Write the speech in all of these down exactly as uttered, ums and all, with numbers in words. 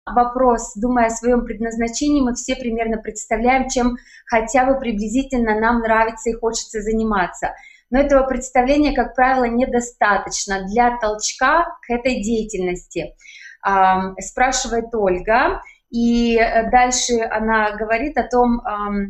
вопрос, думая о своем предназначении, мы все примерно представляем, чем хотя бы приблизительно нам нравится и хочется заниматься. Но этого представления, как правило, недостаточно для толчка к этой деятельности. Спрашивает Ольга, и дальше она говорит о том,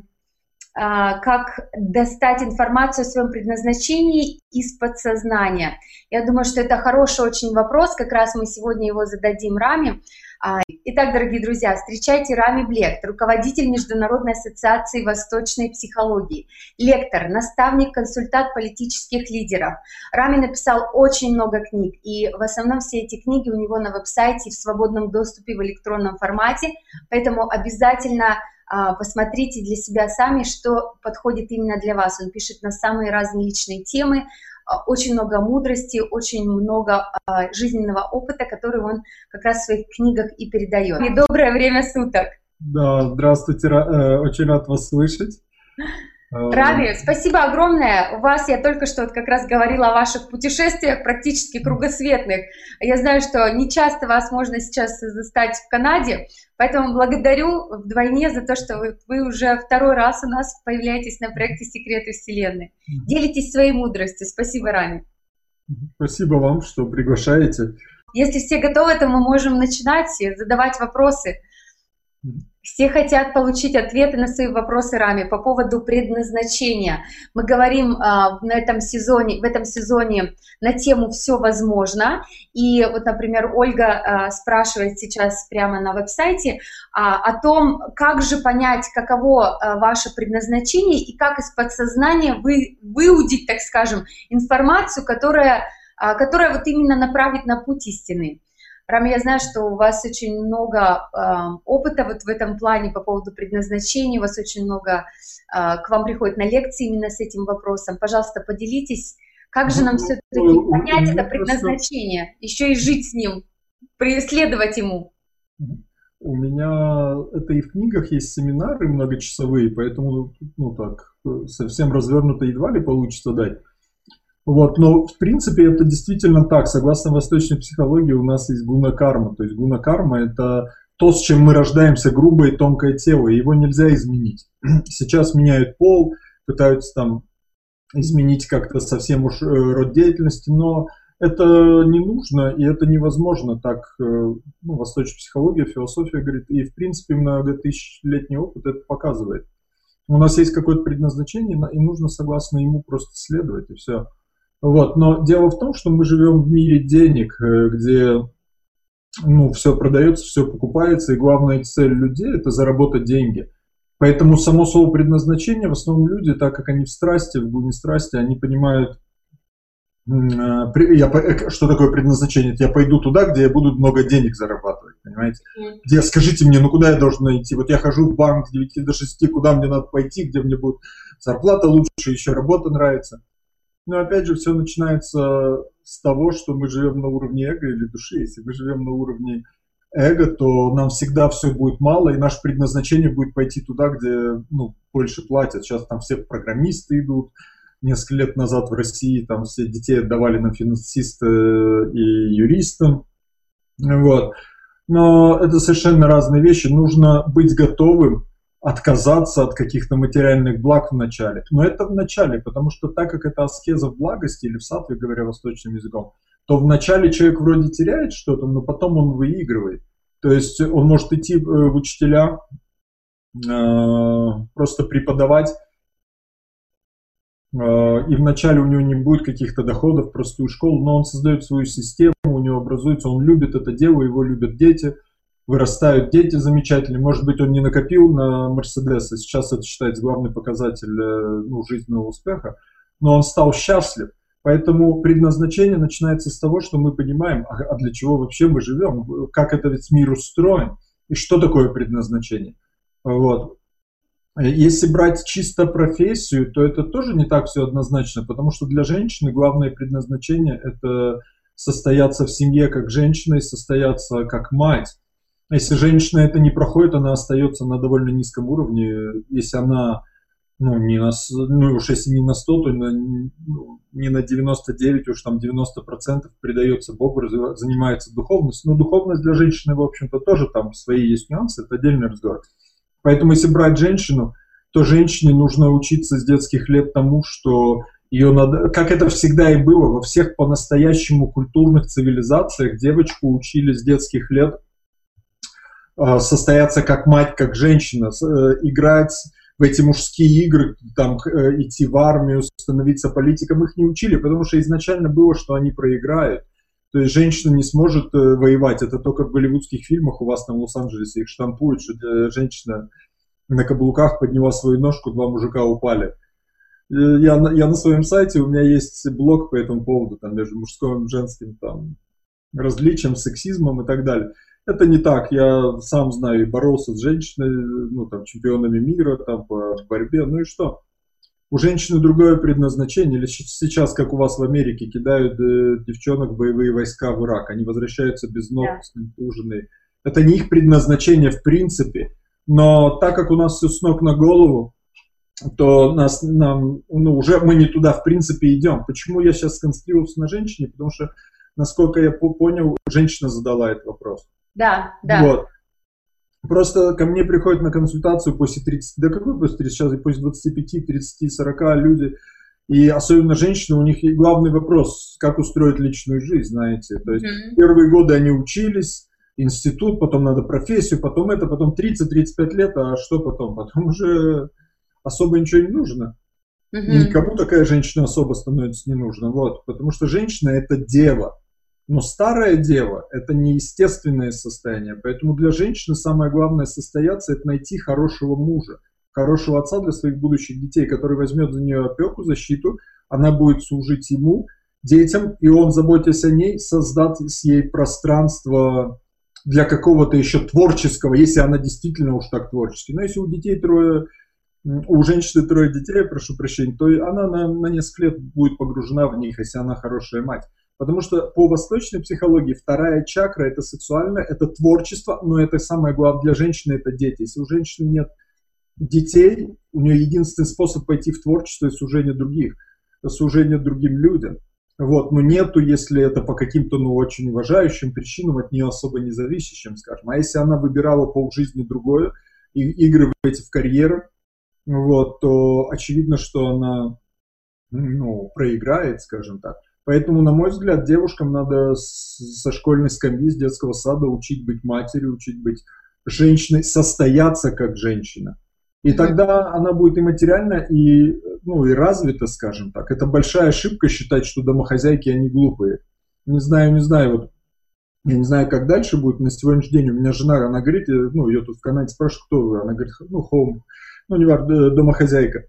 как достать информацию о своем предназначении из подсознания. Я думаю, что это хороший очень вопрос, как раз мы сегодня его зададим Раме. Итак, дорогие друзья, встречайте Рами Блехт, руководитель Международной ассоциации восточной психологии, лектор, наставник, консультант политических лидеров. Рами написал очень много книг, и в основном все эти книги у него на веб-сайте в свободном доступе в электронном формате, поэтому обязательно посмотрите для себя сами, что подходит именно для вас. Он пишет на самые разные личные темы, очень много мудрости, очень много э, жизненного опыта, который он как раз в своих книгах и передает. И доброе время суток. Да, здравствуйте, очень рад вас слышать. Рами, спасибо огромное. У вас, я только что вот как раз говорила о ваших путешествиях, практически кругосветных. Я знаю, что не часто вас можно сейчас застать в Канаде, поэтому благодарю вдвойне за то, что вы, вы уже второй раз у нас появляетесь на проекте «Секреты Вселенной». Делитесь своей мудростью. Спасибо, Рами. Спасибо вам, что приглашаете. Если все готовы, то мы можем начинать задавать вопросы. Все хотят получить ответы на свои вопросы Рами по поводу предназначения. Мы говорим а, на этом сезоне, в этом сезоне на тему «Все возможно». И вот, например, Ольга а, спрашивает сейчас прямо на веб-сайте а, о том, как же понять, каково а, ваше предназначение и как из подсознания вы, выудить, так скажем, информацию, которая, а, которая вот именно направит на путь истины. Рами, я знаю, что у вас очень много э, опыта вот в этом плане по поводу предназначения, у вас очень много э, к вам приходит на лекции именно с этим вопросом. Пожалуйста, поделитесь, как же нам все-таки понять это предназначение, еще и жить с ним, преследовать ему. У меня это и в книгах есть семинары многочасовые, поэтому ну так совсем развернуто едва ли получится дать. Вот, но в принципе это действительно так. Согласно восточной психологии у нас есть гуна-карма. То есть гуна-карма – это то, с чем мы рождаемся, грубое и тонкое тело, и его нельзя изменить. Сейчас меняют пол, пытаются там изменить как-то совсем уж род деятельности, но это не нужно и это невозможно. Так ну, восточная психология, философия говорит, и в принципе многотысячелетний опыт это показывает. У нас есть какое-то предназначение, и нужно согласно ему просто следовать, и все. Вот. Но дело в том, что мы живем в мире денег, где ну, все продается, все покупается, и главная цель людей – это заработать деньги. Поэтому само слово предназначение, в основном люди, так как они в страсти, в гуне страсти, они понимают, я, что такое предназначение. Я пойду туда, где я буду много денег зарабатывать, понимаете? Где, скажите мне, ну куда я должен идти? Вот я хожу в банк с девяти до шести, куда мне надо пойти, где мне будет зарплата лучше, еще работа нравится. Но опять же, все начинается с того, что мы живем на уровне эго или души. Если мы живем на уровне эго, то нам всегда все будет мало, и наше предназначение будет пойти туда, где ну, больше платят. Сейчас там все программисты идут. Несколько лет назад в России там все детей отдавали на финансиста и юристам. Вот. Но это совершенно разные вещи. Нужно быть готовым отказаться от каких-то материальных благ в начале. Но это в начале, потому что так как это аскеза в благости, или в саттве, говоря восточным языком, то в начале человек вроде теряет что-то, но потом он выигрывает. То есть он может идти в учителя, просто преподавать, и вначале у него не будет каких-то доходов в простую школу, но он создает свою систему, у него образуется, он любит это дело, его любят дети, вырастают дети замечательные. Может быть, он не накопил на Мерседес, и сейчас это считается главный показатель ну, жизненного успеха, но он стал счастлив. Поэтому предназначение начинается с того, что мы понимаем, а для чего вообще мы живем, как этот весь мир устроен, и что такое предназначение. Вот. Если брать чисто профессию, то это тоже не так все однозначно, потому что для женщины главное предназначение – это состояться в семье как женщина и состояться как мать. Если женщина это не проходит, она остается на довольно низком уровне. Если она ну, не на, ну, уж если не на сто, то на, не на девяносто девять, уж там девяносто процентов предается Богу, занимается духовностью. Но духовность для женщины, в общем-то, тоже там свои есть нюансы, это отдельный разговор. Поэтому если брать женщину, то женщине нужно учиться с детских лет тому, что ее надо, как это всегда и было, во всех по-настоящему культурных цивилизациях девочку учили с детских лет состояться как мать, как женщина, играть в эти мужские игры, там, идти в армию, становиться политиком. Их не учили, потому что изначально было, что они проиграют. То есть женщина не сможет воевать. Это только в голливудских фильмах у вас там в Лос-Анджелесе их штампуют, что женщина на каблуках подняла свою ножку, два мужика упали. Я, я на своем сайте, у меня есть блог по этому поводу, там, между мужским и женским там, различием, сексизмом и так далее. Это не так, я сам знаю, боролся с женщиной, ну, там, чемпионами мира, там, по борьбе, ну и что? У женщины другое предназначение, или сейчас, как у вас в Америке, кидают э, девчонок в боевые войска в Ирак, они возвращаются без ног, yeah. контуженные. Это не их предназначение в принципе, но так как у нас все с ног на голову, то нас, нам, ну, уже мы не туда в принципе идем. Почему я сейчас сконцентрировался на женщине? Потому что, насколько я понял, женщина задала этот вопрос. Да, да. Вот. Просто ко мне приходят на консультацию после тридцати, да какой после тридцати, сейчас после двадцати пяти, тридцати, сорока люди, и особенно женщины, у них главный вопрос, как устроить личную жизнь, знаете. То есть mm-hmm. первые годы они учились, институт, потом надо профессию, потом это, потом тридцать-тридцать пять лет, а что потом? Потом уже особо ничего не нужно. Mm-hmm. И никому такая женщина особо становится не нужна. Вот, потому что женщина это дева. Но старая дева – это неестественное состояние, поэтому для женщины самое главное состояться – это найти хорошего мужа, хорошего отца для своих будущих детей, который возьмет за нее опеку, защиту, она будет служить ему, детям, и он, заботясь о ней, создаст с ей пространство для какого-то еще творческого, если она действительно уж так творчески. Но если у детей трое, у женщины трое детей, прошу прощения, то она на, на несколько лет будет погружена в них, если она хорошая мать. Потому что по восточной психологии вторая чакра – это сексуальное, это творчество, но это самое главное для женщины – это дети. Если у женщины нет детей, у нее единственный способ пойти в творчество – это служение других, служение другим людям. Вот. Но нету, если это по каким-то ну, очень уважающим причинам, от нее особо не зависящим, скажем. А если она выбирала полжизни другое, и игры эти в карьеру, вот, то очевидно, что она ну, проиграет, скажем так. Поэтому, на мой взгляд, девушкам надо со школьной скамьи, с детского сада учить быть матерью, учить быть женщиной, состояться как женщина. И тогда она будет и материально, и, ну, и развита, скажем так. Это большая ошибка считать, что домохозяйки, они глупые. Не знаю, не знаю, вот, я не знаю, как дальше будет. На сегодняшний день у меня жена, она говорит, ну, ее тут в Канаде спрашивают, кто вы? Она говорит, ну, home, ну, не важно, домохозяйка.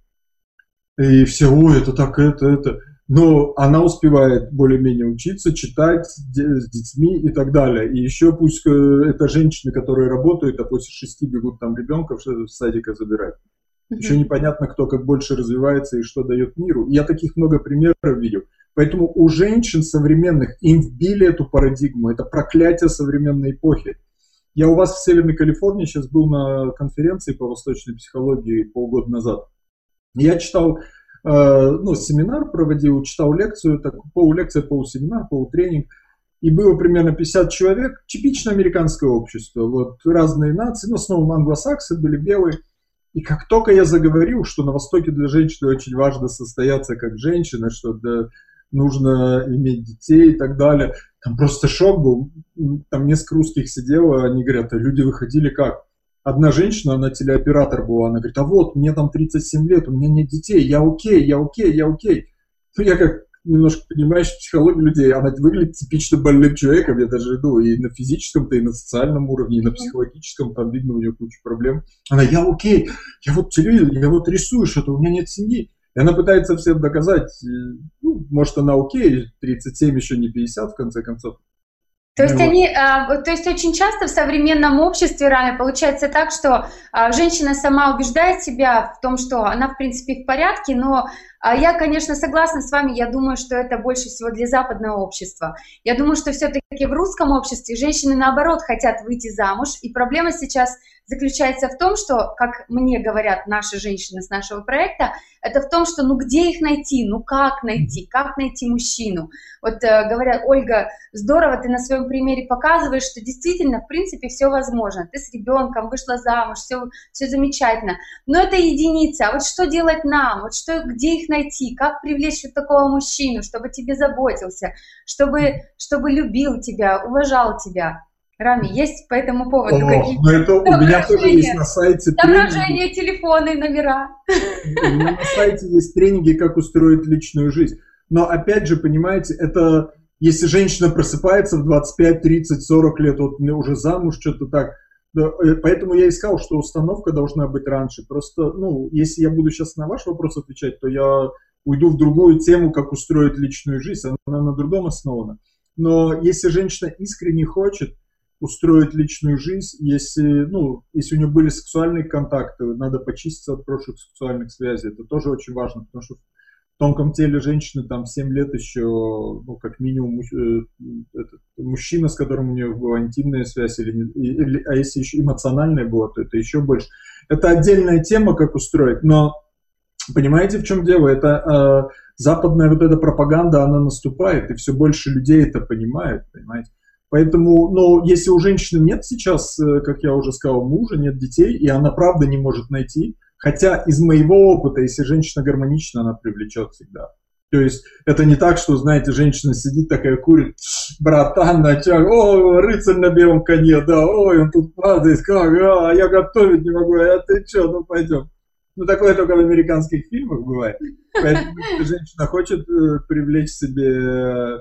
И все, ой, это так, это, это... Но она успевает более-менее учиться, читать с детьми и так далее. И еще пусть это женщины, которые работают, а после шести бегут там ребенка в садика забирать. Mm-hmm. Еще непонятно, кто как больше развивается и что дает миру. Я таких много примеров видел. Поэтому у женщин современных им вбили эту парадигму. Это проклятие современной эпохи. Я у вас в Северной Калифорнии сейчас был на конференции по восточной психологии полгода назад. Я читал... ну, семинар проводил, читал лекцию, так, полулекция, полусеминар, полутренинг, и было примерно пятьдесят человек, типично американское общество, вот разные нации, но в основном англосаксы были белые, и как только я заговорил, что на Востоке для женщины очень важно состояться как женщина, что да, нужно иметь детей и так далее, там просто шок был, там несколько русских сидело, они говорят, а люди выходили как? Одна женщина, она телеоператор была, она говорит, а вот, мне там тридцать семь лет, у меня нет детей, я окей, я окей, я окей. Ну, я как немножко понимаешь психологию людей, она выглядит типично больным человеком, я даже иду и на физическом-то, и на социальном уровне, и на психологическом, там видно у нее куча проблем. Она, я окей, я вот телевизор, я вот рисую что-то, у меня нет семьи. И она пытается всем доказать, ну, может она окей, тридцать семь еще не пятьдесят в конце концов. То есть, они, то есть очень часто в современном обществе, Рами, получается так, что женщина сама убеждает себя в том, что она в принципе в порядке, но А я, конечно, согласна с вами, я думаю, что это больше всего для западного общества. Я думаю, что все-таки в русском обществе женщины, наоборот, хотят выйти замуж, и проблема сейчас заключается в том, что, как мне говорят наши женщины с нашего проекта, это в том, что ну где их найти, ну как найти, как найти мужчину. Вот э, говорят: Ольга, здорово, ты на своем примере показываешь, что действительно, в принципе, все возможно. Ты с ребенком вышла замуж, все, все замечательно. Но это единица. А вот что делать нам? Вот что, где их найти? Как привлечь вот такого мужчину, чтобы тебе заботился, чтобы, чтобы любил тебя, уважал тебя? Рами, есть по этому поводу какие-то? Ну это у меня тоже есть на сайте тренинги. Телефоны, номера. У меня на сайте есть тренинги, как устроить личную жизнь. Но опять же, понимаете, это если женщина просыпается в двадцать пять, тридцать, сорок лет, вот уже замуж, что-то так. Да, поэтому я и сказал, что установка должна быть раньше. Просто, ну, если я буду сейчас на ваш вопрос отвечать, то я уйду в другую тему, как устроить личную жизнь. Она на другом основана. Но если женщина искренне хочет устроить личную жизнь, если, ну, если у нее были сексуальные контакты, надо почиститься от прошлых сексуальных связей. Это тоже очень важно, потому что в тонком теле женщины там семь лет еще, ну, как минимум, э, этот, мужчина, с которым у нее была интимная связь, или, или, а если еще эмоциональная была, то это еще больше. Это отдельная тема, как устроить, но понимаете, в чем дело? Это э, западная вот эта пропаганда, она наступает, и все больше людей это понимают, понимаете? Поэтому, ну, если у женщины нет сейчас, как я уже сказал, мужа, нет детей, и она правда не может найти, хотя из моего опыта, если женщина гармонична, она привлечет всегда. То есть это не так, что, знаете, женщина сидит такая, курит: братан, начал, о, рыцарь на белом коне, да, ой, он тут падает, как, а, я готовить не могу, а ты что, ну пойдем. Ну, такое только в американских фильмах бывает. Поэтому если женщина хочет э, привлечь себе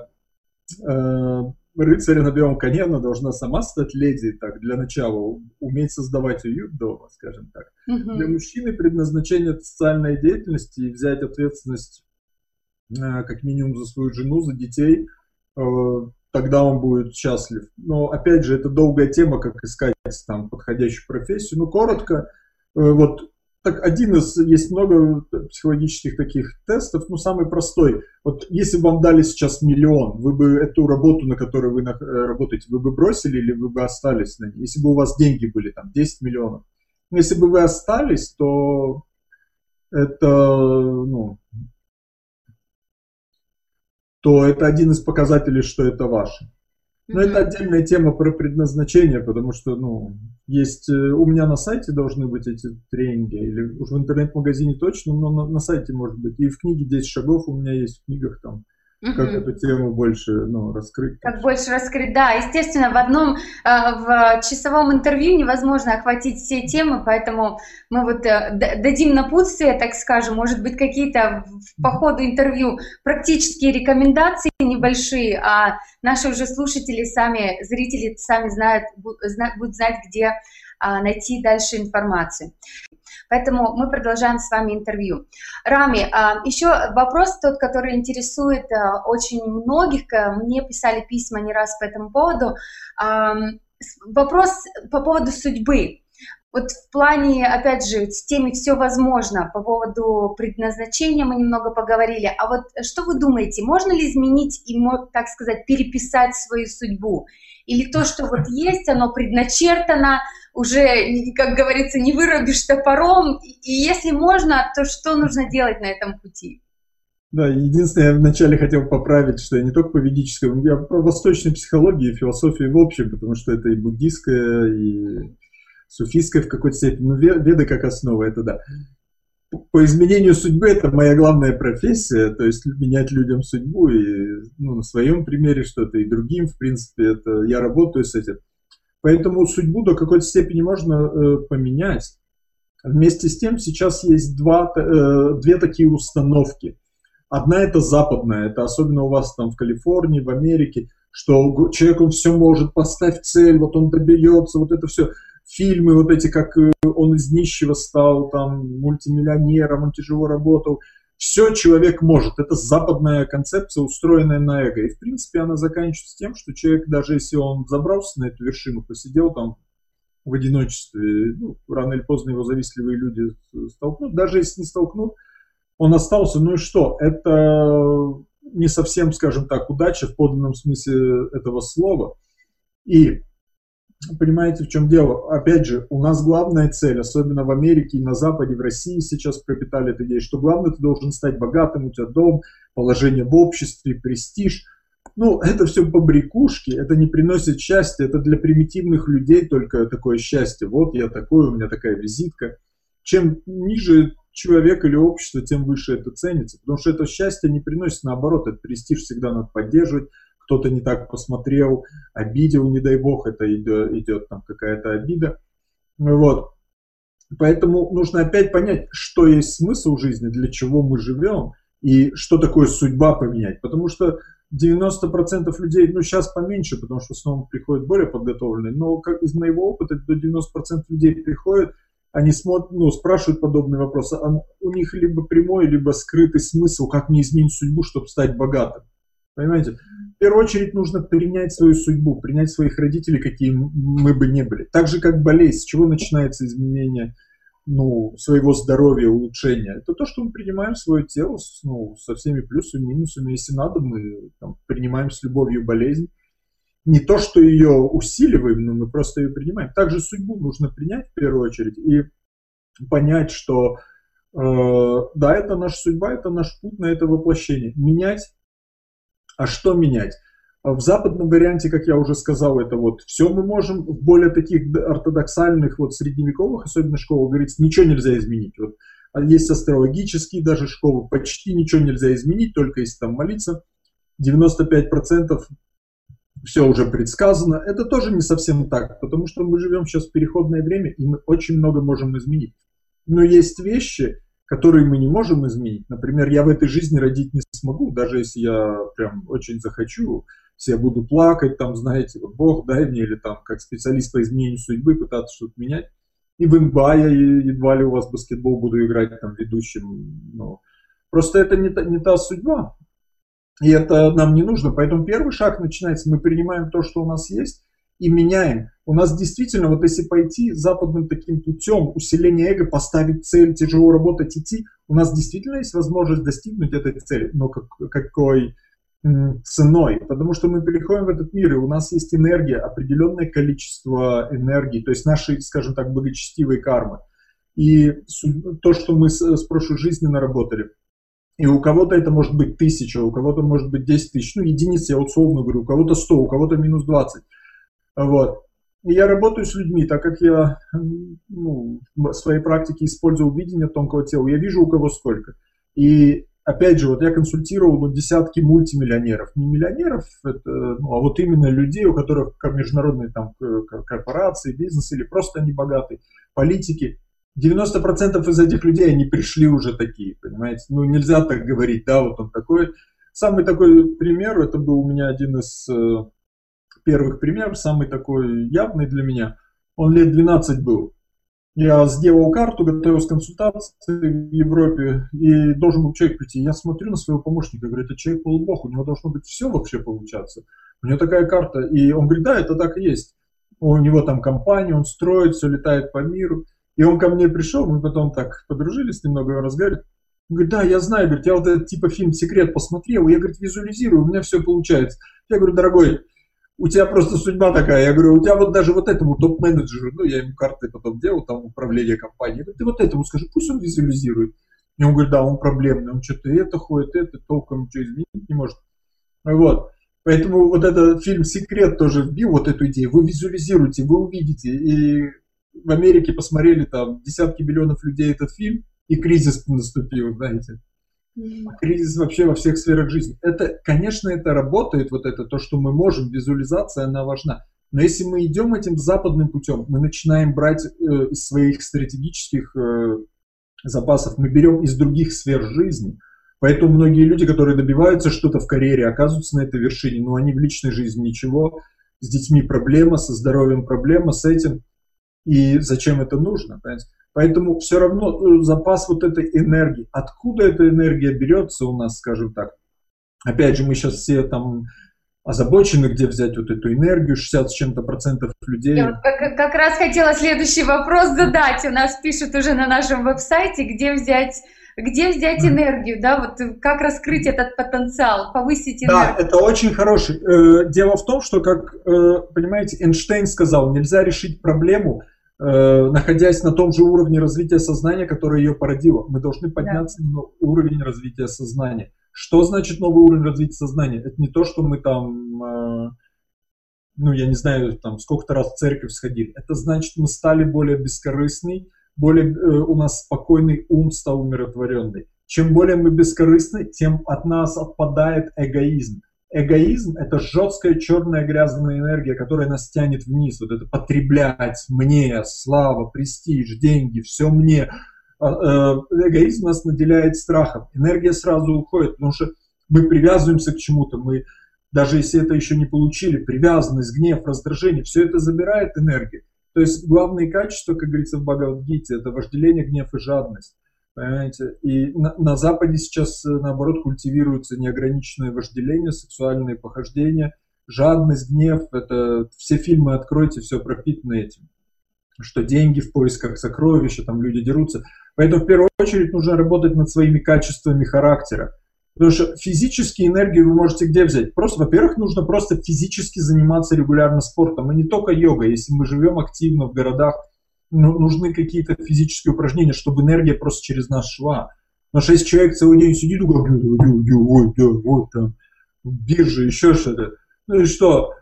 э, рыцаря на белом коне, она должна сама стать леди, так, для начала, уметь создавать уют дома, скажем так. Mm-hmm. Для мужчины предназначение социальной деятельности и взять ответственность э, как минимум за свою жену, за детей, э, тогда он будет счастлив. Но, опять же, это долгая тема, как искать там подходящую профессию. Ну, коротко, э, вот, так, один из, есть много психологических таких тестов, ну, самый простой. Вот если бы вам дали сейчас миллион, вы бы эту работу, на которой вы на, работаете, вы бы бросили или вы бы остались на ней? Если бы у вас деньги были, там, десять миллионов. Если бы вы остались, то это, ну, то это один из показателей, что это ваше. Но mm-hmm. это отдельная тема про предназначение, потому что, ну, есть, у меня на сайте должны быть эти тренинги, или уж в интернет-магазине точно, но на, на сайте может быть. И в книге десять шагов у меня есть, в книгах там, mm-hmm. как эту тему больше, ну, раскрыть. Как больше раскрыть, да. Естественно, в одном, в часовом интервью невозможно охватить все темы, поэтому мы вот дадим напутствие, так скажем, может быть, какие-то по ходу интервью практические рекомендации небольшие, а наши уже слушатели сами, зрители сами знают, будут знать, где найти дальше информацию. Поэтому мы продолжаем с вами интервью. Рами, еще вопрос тот, который интересует очень многих, мне писали письма не раз по этому поводу. Вопрос по поводу судьбы. Вот в плане, опять же, с теми «все возможно», по поводу предназначения мы немного поговорили. А вот что вы думаете, можно ли изменить и, так сказать, переписать свою судьбу? Или то, что вот есть, оно предначертано, уже, как говорится, не вырубишь топором? И если можно, то что нужно делать на этом пути? Да, единственное, я вначале хотел поправить, что я не только по ведической, я по восточной психологии и философии в общем, потому что это и буддийская, и суфийская в какой-то степени, ну, веды как основа, это да. По изменению судьбы это моя главная профессия, то есть менять людям судьбу, и, ну, на своем примере что-то, и другим, в принципе, это я работаю с этим. Поэтому судьбу до какой-то степени можно э, поменять. Вместе с тем сейчас есть два, э, две такие установки. Одна это западная, это особенно у вас там в Калифорнии, в Америке, что человек он все может, поставь цель, вот он доберется, вот это все. Фильмы вот эти, как он из нищего стал, там, мультимиллионером, он тяжело работал. Все человек может. Это западная концепция, устроенная на эго. И, в принципе, она заканчивается тем, что человек, даже если он забрался на эту вершину, посидел там в одиночестве, ну, рано или поздно его завистливые люди столкнут. Даже если не столкнут, он остался, ну и что? Это не совсем, скажем так, удача в подлинном смысле этого слова. И понимаете, в чем дело? Опять же, у нас главная цель, особенно в Америке и на Западе, в России сейчас пропитали эту идею, что главное, ты должен стать богатым, у тебя дом, положение в обществе, престиж. Ну, это все побрякушки, это не приносит счастья, это для примитивных людей только такое счастье. Вот я такой, у меня такая визитка. Чем ниже человек или общество, тем выше это ценится. Потому что это счастье не приносит, наоборот, этот престиж всегда надо поддерживать. Кто-то не так посмотрел, обидел, не дай бог, это идет, идет там какая-то обида. Вот. Поэтому нужно опять понять, что есть смысл жизни, для чего мы живем и что такое судьба поменять. Потому что девяносто процентов людей, ну сейчас поменьше, потому что снова приходят более подготовленные, но как из моего опыта до девяноста процентов людей приходят, они смотрят, ну, спрашивают подобные вопросы, а у них либо прямой, либо скрытый смысл, как мне изменить судьбу, чтобы стать богатым. Понимаете? В первую очередь нужно принять свою судьбу, принять своих родителей, какие мы бы не были. Так же, как болезнь, с чего начинается изменение, ну, своего здоровья, улучшения. Это то, что мы принимаем свое тело, ну, со всеми плюсами, минусами. Если надо, мы там, принимаем с любовью болезнь. Не то, что ее усиливаем, но мы просто ее принимаем. Также судьбу нужно принять в первую очередь и понять, что э, да, это наша судьба, это наш путь на это воплощение. Менять. А что менять? В западном варианте, как я уже сказал, это вот все мы можем. В более таких ортодоксальных, вот средневековых, особенно школах, говорится, ничего нельзя изменить. Вот есть астрологические даже школы, почти ничего нельзя изменить, только если там молиться. девяносто пять процентов все уже предсказано. Это тоже не совсем так, потому что мы живем сейчас в переходное время, и мы очень много можем изменить. Но есть вещи, которые мы не можем изменить. Например, я в этой жизни родить не смогу, даже если я прям очень захочу, если я буду плакать, там, знаете, вот Бог дай мне, или там, как специалист по изменению судьбы, пытаться что-то менять. И в эн бэ а я едва ли у вас в баскетбол буду играть там ведущим. Ну, просто это не та, не та судьба. И это нам не нужно. Поэтому первый шаг начинается, мы принимаем то, что у нас есть, и меняем. У нас действительно, вот если пойти западным таким путем, усиление эго, поставить цель, тяжело работать, идти, у нас действительно есть возможность достигнуть этой цели, но как, какой м, ценой? Потому что мы переходим в этот мир, и у нас есть энергия, определенное количество энергии, то есть нашей, скажем так, благочестивой кармы. И то, что мы с, с прошлой жизни наработали. И у кого-то это может быть тысяча, у кого-то может быть десять тысяч, ну единицы, я условно говорю, у кого-то сто, у кого-то минус двадцать. Вот. И я работаю с людьми, так как я ну, в своей практике использовал видение тонкого тела, я вижу, у кого сколько. И опять же, вот я консультировал ну, десятки мультимиллионеров. Не миллионеров, это, ну, а вот именно людей, у которых международные там, корпорации, бизнес или просто они богатые, политики. девяносто процентов из этих людей, они пришли уже такие, понимаете. Ну нельзя так говорить, да, вот он такой. Самый такой пример, это был у меня один из... первых примеров, самый такой явный для меня, он лет двенадцать был. Я сделал карту, готовился к консультации в Европе, и должен был человек прийти. Я смотрю на своего помощника, говорю, это человек полубог, у него должно быть все вообще получаться. У него такая карта, и он говорит, да, это так и есть. У него там компания, он строит, все летает по миру. И он ко мне пришел, мы потом так подружились немного, он разговаривает. Он говорит, да, я знаю, говорит, я вот этот типа фильм «Секрет» посмотрел, и я, говорит, визуализирую, у меня все получается. Я говорю, дорогой, у тебя просто судьба такая. Я говорю, у тебя вот даже вот этому топ-менеджеру, ну, я ему карты потом делал, там, управление компанией. Я говорю, ты вот этому скажи, пусть он визуализирует. И он говорит, да, он проблемный, он что-то это ходит, это, толком ничего изменить не может. Вот. Поэтому вот этот фильм «Секрет» тоже вбил вот эту идею. Вы визуализируете, вы увидите. И в Америке посмотрели там десятки миллионов людей этот фильм, и кризис наступил, знаете. Кризис вообще во всех сферах жизни. Это, конечно, это работает, вот это то, что мы можем, визуализация, она важна. Но если мы идем этим западным путем, мы начинаем брать э, из своих стратегических э, запасов, мы берем из других сфер жизни. Поэтому многие люди, которые добиваются что-то в карьере, оказываются на этой вершине, но они в личной жизни ничего, с детьми проблема, со здоровьем проблема, с этим. И зачем это нужно, понимаете? Поэтому все равно запас вот этой энергии. Откуда эта энергия берется у нас, скажем так? Опять же, мы сейчас все там озабочены, где взять вот эту энергию, шестьдесят с чем-то процентов людей. Я вот как, как раз хотела следующий вопрос задать. У нас пишут уже на нашем веб-сайте, где взять Где взять энергию, да, вот как раскрыть этот потенциал, повысить энергию? Да, это очень хороший. Э, Дело в том, что, как, э, понимаете, Эйнштейн сказал, нельзя решить проблему, э, находясь на том же уровне развития сознания, которое ее породило. Мы должны подняться Да. на уровень развития сознания. Что значит новый уровень развития сознания? Это не то, что мы там, э, ну, я не знаю, там, сколько-то раз в церковь сходили. Это значит, мы стали более бескорыстны, более э, у нас спокойный ум стал умиротворенный. Чем более мы бескорыстны, тем от нас отпадает эгоизм. Эгоизм – это жесткая черная грязная энергия, которая нас тянет вниз. Вот это потреблять мне, слава, престиж, деньги, все мне. Эгоизм нас наделяет страхом. Энергия сразу уходит, потому что мы привязываемся к чему-то. Мы, даже если это еще не получили, привязанность, гнев, раздражение, все это забирает энергию. То есть главные качества, как говорится в Бхагавад-гите, это вожделение, гнев и жадность. Понимаете? И на, на Западе сейчас, наоборот, культивируется неограниченное вожделение, сексуальные похождения, жадность, гнев. Это все фильмы откройте, все пропитано этим. Что деньги в поисках сокровища, там люди дерутся. Поэтому в первую очередь нужно работать над своими качествами характера. Потому что физически энергию вы можете где взять? Просто, во-первых, нужно просто физически заниматься регулярно спортом. И не только йогой. Если мы живем активно в городах, ну, нужны какие-то физические упражнения, чтобы энергия просто через нас шла. Потому что если человек целый день сидит, ой, ой, ой, там, биржа, еще что-то. Ну и что?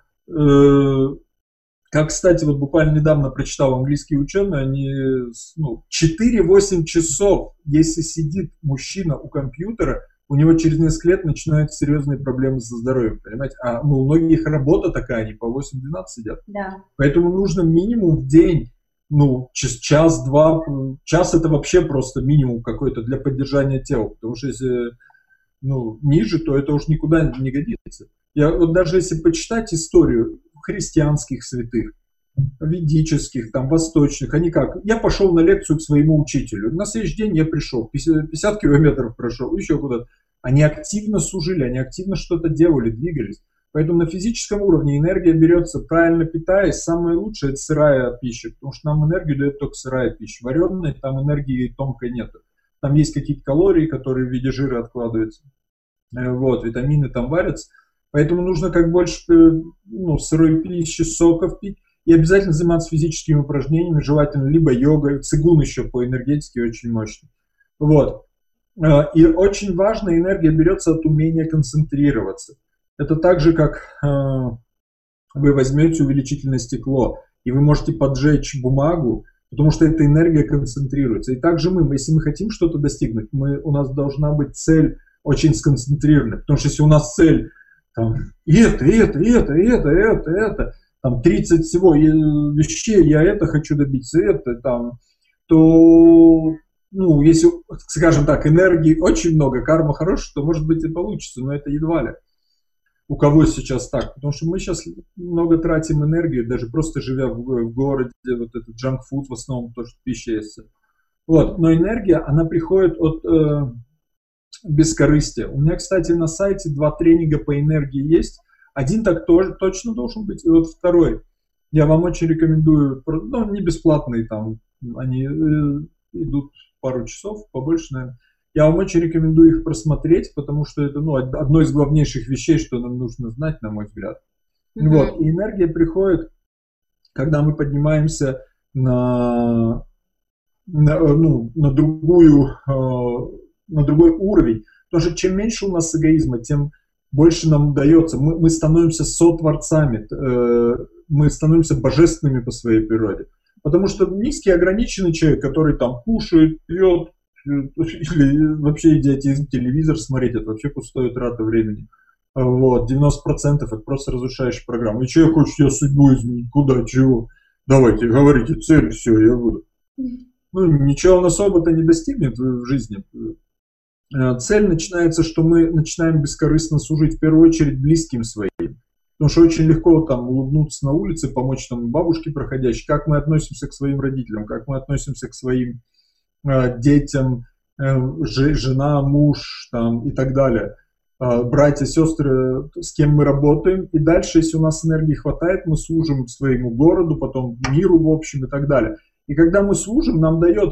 Как, кстати, вот буквально недавно прочитал английские ученые, они, ну, четыре-восемь часов, если сидит мужчина у компьютера, у него через несколько лет начинаются серьезные проблемы со здоровьем, понимаете? А ну, у многих работа такая, они по восемь-двенадцать сидят. Да. Поэтому нужно минимум в день, ну, час-два, час это вообще просто минимум какой-то для поддержания тела, потому что если, ну, ниже, то это уж никуда не годится. Я вот даже если почитать историю христианских святых, ведических, там, восточных, они как? Я пошел на лекцию к своему учителю, на следующий день я пришел, пятьдесят километров прошел, еще куда-то. Они активно служили, они активно что-то делали, двигались. Поэтому на физическом уровне энергия берется, правильно питаясь, самое лучшее – это сырая пища, потому что нам энергию дает только сырая пища. Вареная, там энергии тонкой нет. Там есть какие-то калории, которые в виде жира откладываются. Вот, витамины там варятся. Поэтому нужно как больше, ну, сырой пищи, соков пить. И обязательно заниматься физическими упражнениями, желательно либо йогой, цигун еще по энергетике очень мощный. Вот. И очень важно, энергия берется от умения концентрироваться. Это так же, как э, вы возьмете увеличительное стекло, и вы можете поджечь бумагу, потому что эта энергия концентрируется. И также мы, если мы хотим что-то достигнуть, мы, у нас должна быть цель очень сконцентрированная. Потому что если у нас цель там, и это, и это, и это, и это, и это, и это, там тридцать всего вещей, я это хочу добиться, это, там, то, ну, если, скажем так, энергии очень много, карма хорошая, то, может быть, и получится, но это едва ли. У кого сейчас так? Потому что мы сейчас много тратим энергию, даже просто живя в, в городе, вот этот джанк-фуд в основном, то, что пища есть. Вот, но энергия, она приходит от э, бескорыстия. У меня, кстати, на сайте два тренинга по энергии есть. Один так тоже точно должен быть, и вот второй. Я вам очень рекомендую, ну, не бесплатные там, они э, идут пару часов, побольше, наверное. Я вам очень рекомендую их просмотреть, потому что это, ну, одно из главнейших вещей, что нам нужно знать, на мой взгляд. Mm-hmm. Вот. И энергия приходит, когда мы поднимаемся на, на, ну, на, другую, э, на другой уровень. Потому что чем меньше у нас эгоизма, тем больше нам дается. Мы, мы становимся сотворцами, э, мы становимся божественными по своей природе. Потому что низкий ограниченный человек, который там кушает, пьет, или вообще идиотизм, телевизор смотреть, это вообще пустое трата времени. Вот, девяносто процентов это просто разрушающая программа. И человек хочет, я судьбу изменить, куда, чего? Давайте, говорите цель, все, я буду. Ну, ничего он особо-то не достигнет в жизни. Цель начинается, что мы начинаем бескорыстно служить в первую очередь близким своим. Потому что очень легко там улыбнуться на улице, помочь там бабушке проходящей. Как мы относимся к своим родителям, как мы относимся к своим детям, жена, муж там, и так далее, братья, сестры, с кем мы работаем. И дальше, если у нас энергии хватает, мы служим своему городу, потом миру в общем и так далее. И когда мы служим, нам дается.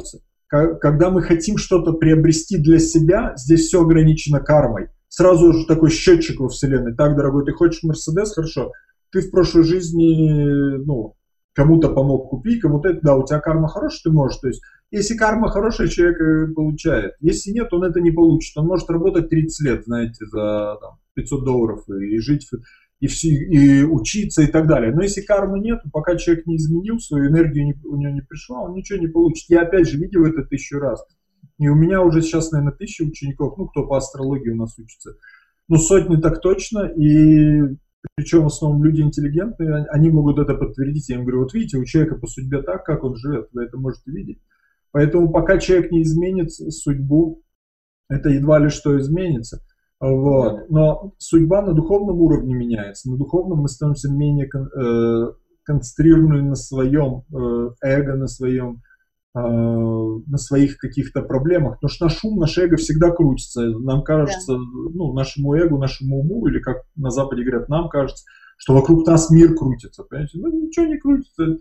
Когда мы хотим что-то приобрести для себя, здесь все ограничено кармой. Сразу же такой счетчик во Вселенной. Так, дорогой, ты хочешь Мерседес? Хорошо. Ты в прошлой жизни, ну, кому-то помог купить, кому-то это, да, у тебя карма хорошая, ты можешь. То есть, если карма хорошая, человек получает. Если нет, он это не получит. Он может работать тридцать лет, знаете, за там, пятьсот долларов и, и жить, и, все, и учиться и так далее. Но если кармы нет, пока человек не изменил свою энергию, не, у него не пришла, он ничего не получит. Я опять же видел это тысячу раз. И у меня уже сейчас, наверное, тысяча учеников, ну, кто по астрологии у нас учится. Ну, сотни так точно, и причем в основном люди интеллигентные, они могут это подтвердить. Я им говорю, вот видите, у человека по судьбе так, как он живет, вы это можете видеть. Поэтому пока человек не изменит судьбу, это едва ли что изменится. Вот. Но судьба на духовном уровне меняется. На духовном мы становимся менее кон, э, концентрированы на своем э, эго, на своем э, на своих каких-то проблемах. Потому что наш ум, наше эго всегда крутится. Нам кажется, да. ну, нашему эго, нашему уму, или как на Западе говорят, нам кажется, что вокруг нас мир крутится. Понимаете? Ну, ничего не крутится. Это...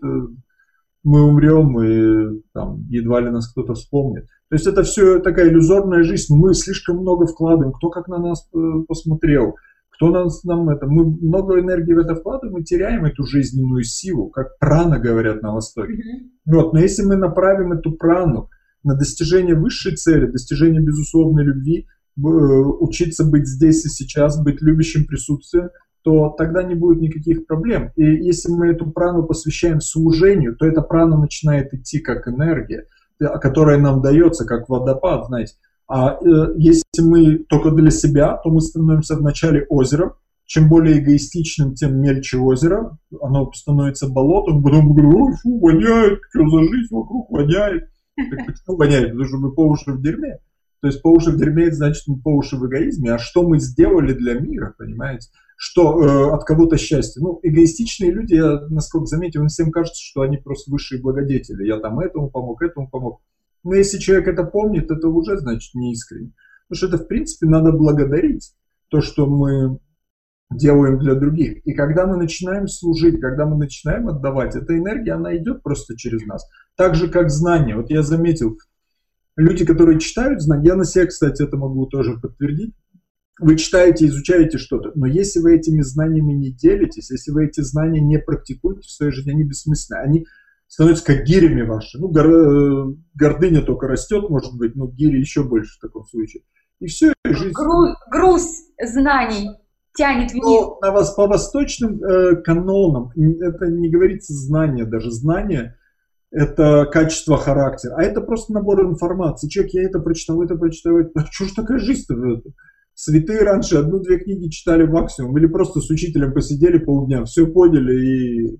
Мы умрем, и там, едва ли нас кто-то вспомнит. То есть это все такая иллюзорная жизнь. Мы слишком много вкладываем. Кто как на нас посмотрел, кто нас, нам это. Мы много энергии в это вкладываем и теряем эту жизненную силу, как прана, говорят на Востоке. Mm-hmm. Вот. Но если мы направим эту прану на достижение высшей цели, достижение безусловной любви, учиться быть здесь и сейчас, быть любящим присутствием, то тогда не будет никаких проблем. И если мы эту прану посвящаем служению, то эта прана начинает идти как энергия, которая нам дается, как водопад, знаете. А э, если мы только для себя, то мы становимся вначале озером. Чем более эгоистичным, тем мельче озеро. Оно становится болотом, потом говорю, ой, фу, воняет, что за жизнь вокруг воняет. Так почему воняет? Потому что мы по уши в дерьме. То есть по уши в дерьме, это значит, мы по уши в эгоизме. А что мы сделали для мира, понимаете? Что э, от кого-то счастье. Ну, эгоистичные люди, я, насколько заметил, им всем кажется, что они просто высшие благодетели. Я там этому помог, этому помог. Но если человек это помнит, это уже, значит, не искренне. Потому что это, в принципе, надо благодарить то, что мы делаем для других. И когда мы начинаем служить, когда мы начинаем отдавать, эта энергия, она идет просто через нас. Так же, как знания. Вот я заметил, люди, которые читают знания, я на себе, кстати, это могу тоже подтвердить, вы читаете, изучаете что-то, но если вы этими знаниями не делитесь, если вы эти знания не практикуете в своей жизни, они бессмысленны, они становятся как гирями ваши. Ну, гор, гордыня только растет, может быть, но гири еще больше в таком случае. И все, и жизнь... Гру, груз знаний тянет вниз. Но на вас, по восточным э, канонам, это не говорится знание, даже знание – это качество характера, а это просто набор информации. Человек, я это прочитал, это прочитал, это... А что ж такая жизнь-то? Святые раньше одну-две книги читали максимум, или просто с учителем посидели полдня, все поняли и,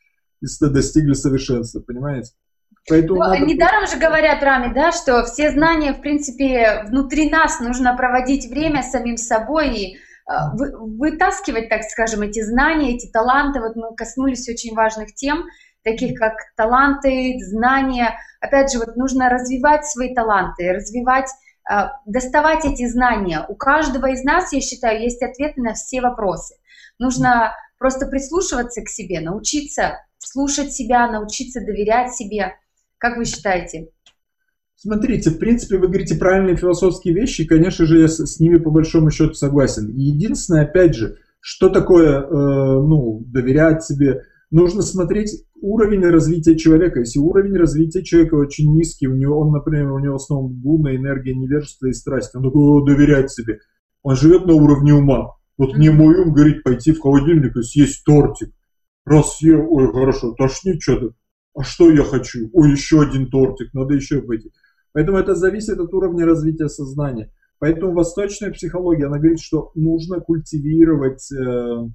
и достигли совершенства, понимаете? Поэтому надо... Недаром же говорят, Рами, да, что все знания, в принципе, внутри нас, нужно проводить время с самим собой и э, вы, вытаскивать, так скажем, эти знания, эти таланты. Вот мы коснулись очень важных тем, таких как таланты, знания. Опять же, вот нужно развивать свои таланты, развивать, доставать эти знания. У каждого из нас, я считаю, есть ответы на все вопросы. Нужно просто прислушиваться к себе, научиться слушать себя, научиться доверять себе. Как вы считаете? Смотрите, в принципе, вы говорите правильные философские вещи, и, конечно же, я с, с ними по большому счету согласен. Единственное, опять же, что такое э, ну, доверять себе? Нужно смотреть уровень развития человека. Если уровень развития человека очень низкий, у него, он, например, у него в основном гуна, энергия, невежество и страсть, он такой, доверять себе. Он живет на уровне ума. Вот мне мой ум говорит пойти в холодильник и съесть тортик. Раз съел, ой, хорошо, тошнит что-то. А что я хочу? Ой, еще один тортик, надо еще пойти. Поэтому это зависит от уровня развития сознания. Поэтому восточная психология, она говорит, что нужно культивировать... Э,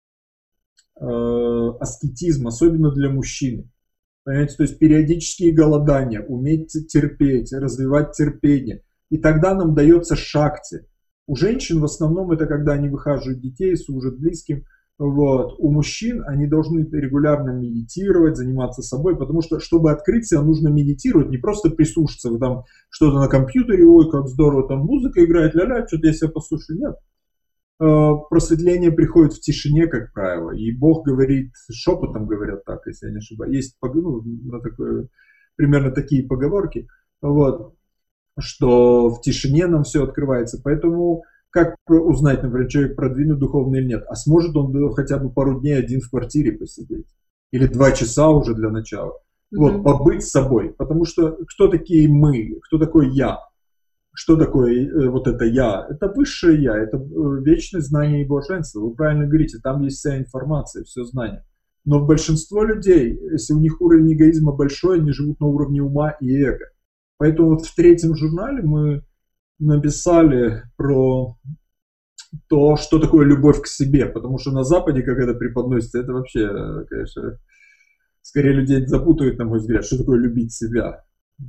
аскетизм, особенно для мужчины. Понимаете? То есть периодические голодания, уметь терпеть, развивать терпение. И тогда нам дается шакти. У женщин в основном это когда они выхаживают детей, служат близким. Вот. У мужчин они должны регулярно медитировать, заниматься собой, потому что, чтобы открыть себя, нужно медитировать, не просто прислушаться, там что-то на компьютере, ой, как здорово, там музыка играет, ля-ля, что-то я себя послушаю. Нет. Просветление приходит в тишине, как правило, и Бог говорит, шепотом говорят так, если я не ошибаюсь. Есть ну, такое, примерно такие поговорки. Вот. Что в тишине нам все открывается. Поэтому как узнать, например, человек продвинут духовно или нет? А сможет он хотя бы пару дней один в квартире посидеть? Или два часа уже для начала? Mm-hmm. Вот, побыть с собой. Потому что кто такие мы? Кто такой я? Что такое э, вот это я? Это высшее я, это э, вечное знание и блаженство. Вы правильно говорите, там есть вся информация, все знание. Но большинство людей, если у них уровень эгоизма большой, они живут на уровне ума и эго. Поэтому вот в третьем журнале мы написали про то, что такое любовь к себе, потому что на Западе, как это преподносится, это вообще, конечно, скорее людей запутают, на мой взгляд, что такое любить себя.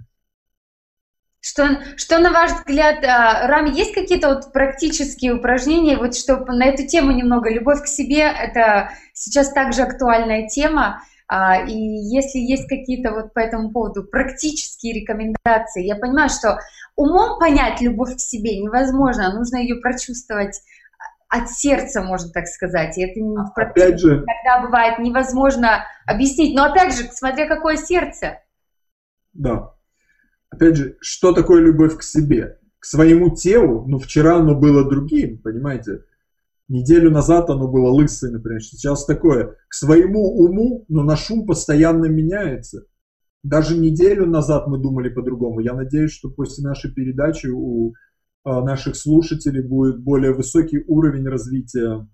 Что, что на ваш взгляд, Рами, есть какие-то вот практические упражнения, вот чтобы на эту тему немного, любовь к себе, это сейчас также актуальная тема, и если есть какие-то вот по этому поводу практические рекомендации, я понимаю, что умом понять любовь к себе невозможно, нужно ее прочувствовать от сердца, можно так сказать. И это опять же, иногда бывает невозможно объяснить. Но опять же, смотря какое сердце. Да. Опять же, что такое любовь к себе? К своему телу, ну вчера оно было другим, понимаете? Неделю назад оно было лысое, например. Сейчас такое. К своему уму, но наш ум постоянно меняется. Даже неделю назад мы думали по-другому. Я надеюсь, что после нашей передачи у наших слушателей будет более высокий уровень развития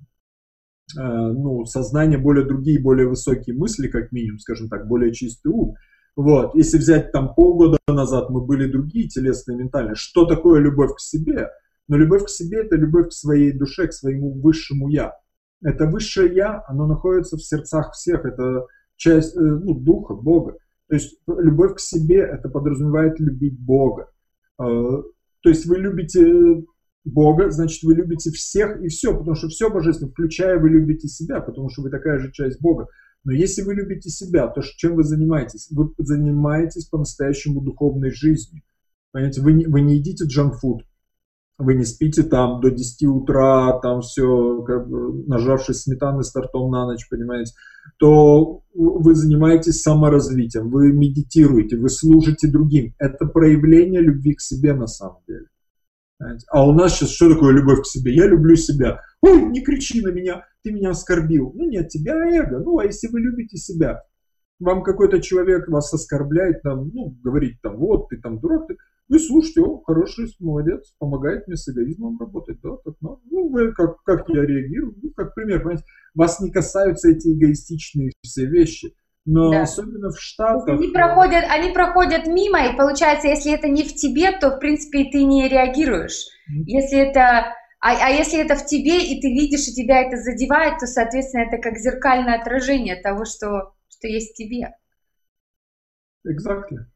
ну, сознания, более другие, более высокие мысли, как минимум, скажем так, более чистый ум. Вот. Если взять там полгода назад, мы были другие телесные, ментальные. Что такое любовь к себе? Но любовь к себе – это любовь к своей душе, к своему высшему я. Это высшее я, оно находится в сердцах всех. Это часть ну, духа, Бога. То есть любовь к себе – это подразумевает любить Бога. То есть вы любите Бога, значит вы любите всех и все, потому что все божественно, включая вы любите себя, потому что вы такая же часть Бога. Но если вы любите себя, то чем вы занимаетесь? Вы занимаетесь по-настоящему духовной жизнью. Понимаете, вы не, вы не едите джанк-фуд, вы не спите там до десяти утра, там все, как бы, нажавшись сметаны с тортом на ночь, понимаете, то вы занимаетесь саморазвитием, вы медитируете, вы служите другим. Это проявление любви к себе на самом деле. Понимаете? А у нас сейчас что такое любовь к себе? Я люблю себя. Ой, не кричи на меня, ты меня оскорбил. Ну нет, тебя эго. Ну а если вы любите себя, вам какой-то человек вас оскорбляет, там, ну, говорит там, вот, ты там дурак, ты... Вы слушайте, о, хороший, молодец, помогает мне с эгоизмом работать, да, так, ну, ну вы, как, как я реагирую, ну, как пример, понимаете, вас не касаются эти эгоистичные все вещи, но да. Особенно в Штатах... Они проходят, они проходят мимо, и получается, если это не в тебе, то, в принципе, ты не реагируешь, mm-hmm. если это... А, а если это в тебе, и ты видишь, и тебя это задевает, то, соответственно, это как зеркальное отражение того, что, что есть в тебе. Exactly.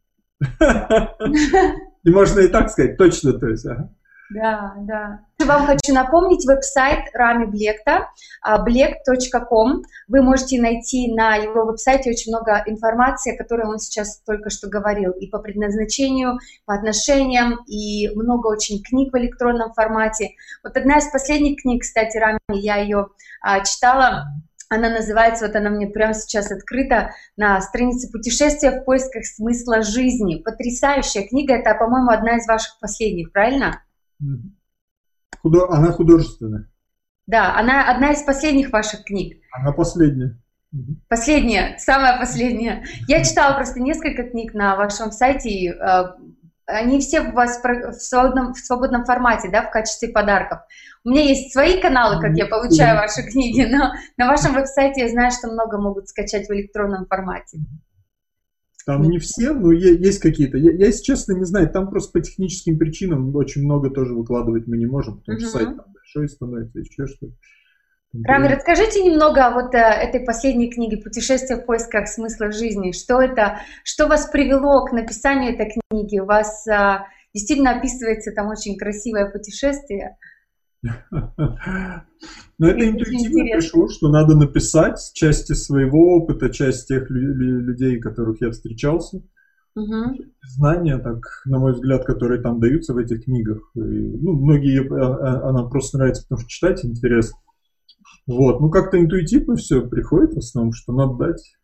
И можно и так сказать, точно, то есть. Ага. Да, да. Вам хочу напомнить веб-сайт Рами Блекта, блект точка ком. Вы можете найти на его веб-сайте очень много информации, о которой он сейчас только что говорил, и по предназначению, по отношениям, и много очень книг в электронном формате. Вот одна из последних книг, кстати, Рами, я ее а, читала. Она называется, вот она мне прямо сейчас открыта на странице «Путешествие в поисках смысла жизни». Потрясающая книга, это, по-моему, одна из ваших последних, правильно? Худо... Она художественная. Да, она одна из последних ваших книг. Она последняя. Последняя, самая последняя. Я читала просто несколько книг на вашем сайте, и, э, они все у вас в свободном, в свободном формате, да, в качестве подарков. У меня есть свои каналы, как я получаю ваши книги, но на вашем веб-сайте я знаю, что много могут скачать в электронном формате. Там не все, но есть какие-то. Я, я, если честно, не знаю, там просто по техническим причинам очень много тоже выкладывать мы не можем, потому что сайт там большой становится, еще что-то. Рами, расскажите немного о вот этой последней книге «Путешествие в поисках смысла жизни». Что это, что вас привело к написанию этой книги? У вас а, действительно описывается там очень красивое путешествие. Но это интуитивно пришло, что надо написать части своего опыта, часть тех людей, которых я встречался. Угу. Знания, так, на мой взгляд, которые там даются в этих книгах. И, ну, многие, она просто нравится, потому что читать интересно. Вот, ну как-то интуитивно все приходит в основном, что надо дать.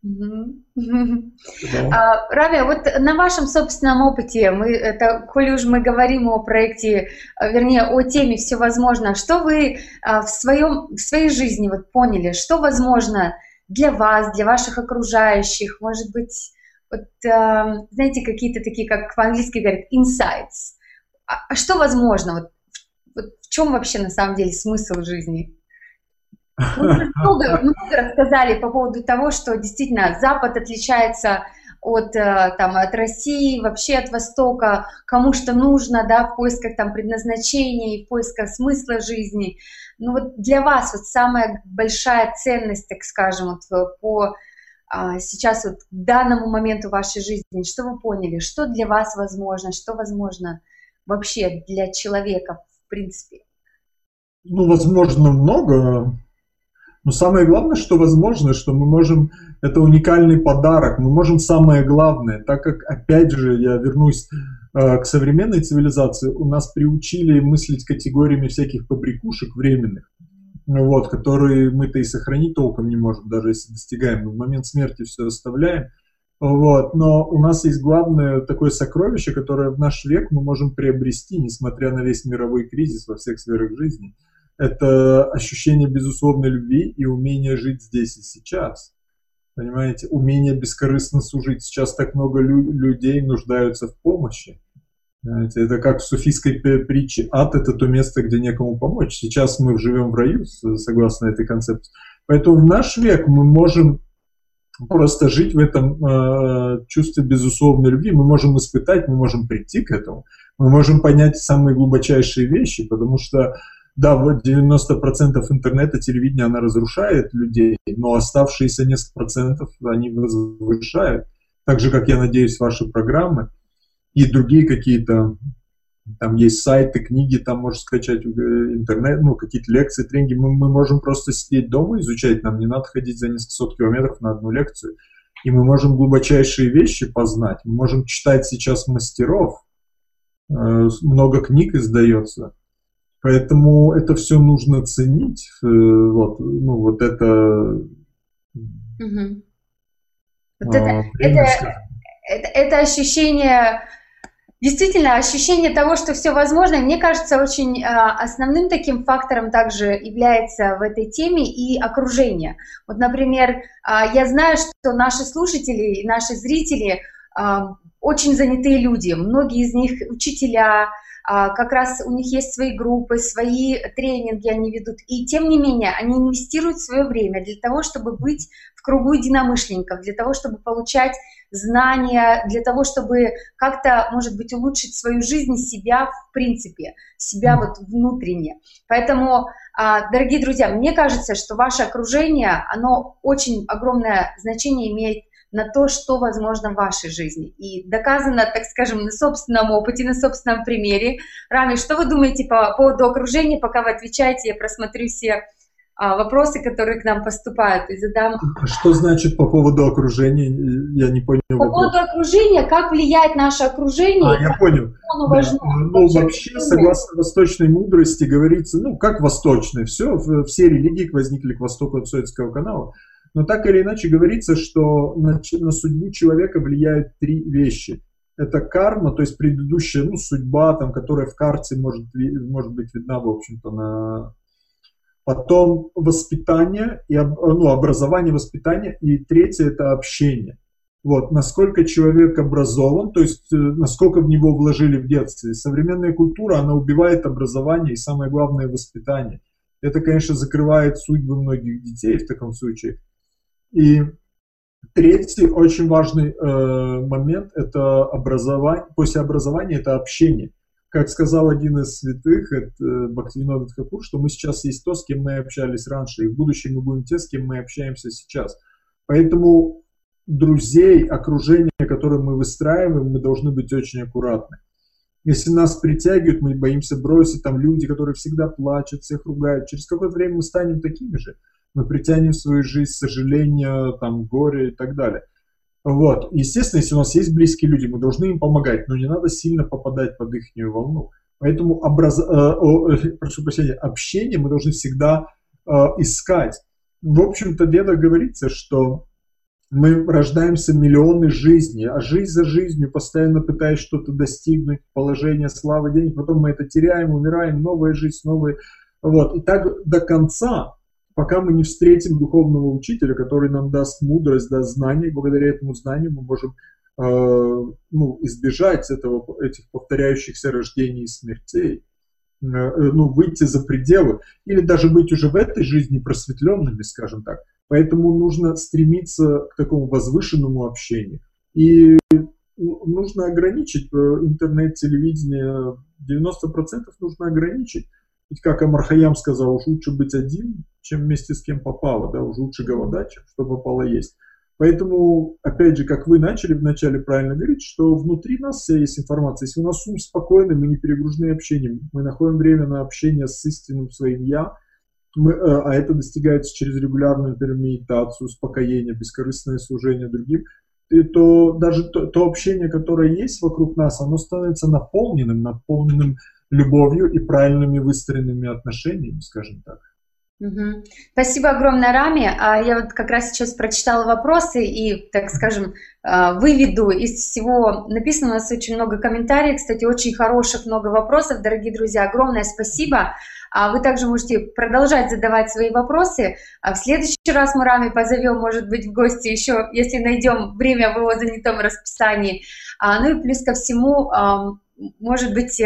А, Рами, вот на вашем собственном опыте, мы, это, коли уж мы говорим о проекте, а, вернее, о теме «Все возможно», что вы а, в, своем, в своей жизни вот поняли, что возможно для вас, для ваших окружающих, может быть, вот, а, знаете, какие-то такие, как по-английски говорят, insights. А, а что возможно? Вот, вот в чем вообще на самом деле смысл жизни? Мы много, много рассказали по поводу того, что действительно Запад отличается от, там, от России, вообще от Востока, кому что нужно, да, в поисках там предназначения, в поисках смысла жизни. Ну вот для вас вот самая большая ценность, так скажем, вот по а, сейчас вот к данному моменту вашей жизни, что вы поняли, что для вас возможно, что возможно вообще для человека в принципе? Ну, возможно, много. Но самое главное, что возможно, что мы можем, это уникальный подарок, мы можем самое главное, так как, опять же, я вернусь э, к современной цивилизации, у нас приучили мыслить категориями всяких побрякушек временных, вот, которые мы-то и сохранить толком не можем, даже если достигаем, мы в момент смерти все оставляем, вот, но у нас есть главное такое сокровище, которое в наш век мы можем приобрести, несмотря на весь мировой кризис во всех сферах жизни. Это ощущение безусловной любви и умение жить здесь и сейчас. Понимаете, умение бескорыстно служить. Сейчас так много лю- людей нуждаются в помощи. Понимаете, это как в суфийской притче. Ад – это то место, где некому помочь. Сейчас мы живем в раю, согласно этой концепции. Поэтому в наш век мы можем просто жить в этом э, чувстве безусловной любви. Мы можем испытать, мы можем прийти к этому. Мы можем понять самые глубочайшие вещи, потому что да, вот девяносто процентов интернета, телевидения, она разрушает людей, но оставшиеся несколько процентов они возвышают. Так же, как я надеюсь, ваши программы и другие какие-то, там есть сайты, книги, там можно скачать интернет, ну, какие-то лекции, тренинги. Мы, мы можем просто сидеть дома, изучать, нам не надо ходить за несколько сот километров на одну лекцию. И мы можем глубочайшие вещи познать, мы можем читать сейчас мастеров, много книг издается. Поэтому это все нужно ценить. Вот, ну, вот это... Угу. Вот это, а, это, это, это ощущение, действительно, ощущение того, что все возможно, мне кажется, очень а, основным таким фактором также является в этой теме и окружение. Вот, например, а, я знаю, что наши слушатели и наши зрители а, очень занятые люди, многие из них учителя, как раз у них есть свои группы, свои тренинги они ведут, и тем не менее они инвестируют свое время для того, чтобы быть в кругу единомышленников, для того, чтобы получать знания, для того, чтобы как-то, может быть, улучшить свою жизнь, себя в принципе, себя вот внутренне. Поэтому, дорогие друзья, мне кажется, что ваше окружение, оно очень огромное значение имеет на то, что возможно в вашей жизни. И доказано, так скажем, на собственном опыте, на собственном примере. Рами, что вы думаете по поводу окружения? Пока вы отвечаете, я просмотрю все а, вопросы, которые к нам поступают, и задам. Что значит по поводу окружения? Я не понял. По вопрос. Поводу окружения, как влияет наше окружение? А, я понял. Да. Важно. Ну, вообще, согласно восточной мудрости, говорится, ну, как восточной, все, все религии возникли к востоку от Суэцкого канала. Но так или иначе говорится, что на, на судьбу человека влияют три вещи. Это карма, то есть предыдущая, ну, судьба, там, которая в карте может, может быть видна, в общем-то, на... Потом воспитание, и, ну, образование, воспитание. И третье – это общение. Вот, насколько человек образован, то есть насколько в него вложили в детстве. Современная культура, она убивает образование и, самое главное, воспитание. Это, конечно, закрывает судьбы многих детей в таком случае. И третий очень важный э, момент – это образование. После образования – это общение. Как сказал один из святых, это Бхактивинода Тхакур, что мы сейчас есть то, с кем мы общались раньше, и в будущем мы будем те, с кем мы общаемся сейчас. Поэтому друзей, окружение, которое мы выстраиваем, мы должны быть очень аккуратны. Если нас притягивают, мы боимся бросить, там люди, которые всегда плачут, всех ругают, через какое-то время мы станем такими же. Мы притянем в свою жизнь сожаление, там, горе и так далее. Вот. Естественно, если у нас есть близкие люди, мы должны им помогать, но не надо сильно попадать под их волну. Поэтому образ... э, э, прошу прощения, общение мы должны всегда искать. В общем-то, в Ведах говорится, что мы рождаемся миллионы жизней, а жизнь за жизнью, постоянно пытаясь что-то достигнуть, положение, слава, денег, потом мы это теряем, умираем, новая жизнь, новая. Вот. И так до конца, пока мы не встретим духовного учителя, который нам даст мудрость, даст знания, и благодаря этому знанию мы можем э, ну, избежать этого, этих повторяющихся рождений и смертей, э, ну, выйти за пределы, или даже быть уже в этой жизни просветленными, скажем так. Поэтому нужно стремиться к такому возвышенному общению. И нужно ограничить интернет, телевидение, девяносто процентов нужно ограничить. Ведь, как Амар-Хайям сказал, уж лучше быть один, чем вместе с кем попало, да, уж лучше голодать, чем что попало есть. Поэтому, опять же, как вы начали вначале правильно говорить, что внутри нас вся есть информация. Если у нас ум спокойный, мы не перегружены общением, мы находим время на общение с истинным своим «я», мы, а это достигается через регулярную, например, медитацию, успокоение, бескорыстное служение другим, и то даже то, то общение, которое есть вокруг нас, оно становится наполненным, наполненным любовью и правильными выстроенными отношениями, скажем так. Угу. Спасибо огромное, Рами. Я вот как раз сейчас прочитала вопросы и, так скажем, выведу из всего написано. У нас очень много комментариев, кстати, очень хороших, много вопросов, дорогие друзья. Огромное спасибо. Вы также можете продолжать задавать свои вопросы. В следующий раз мы Рами позовем, может быть, в гости еще, если найдем время в его занятом расписании. Ну и плюс ко всему, может быть,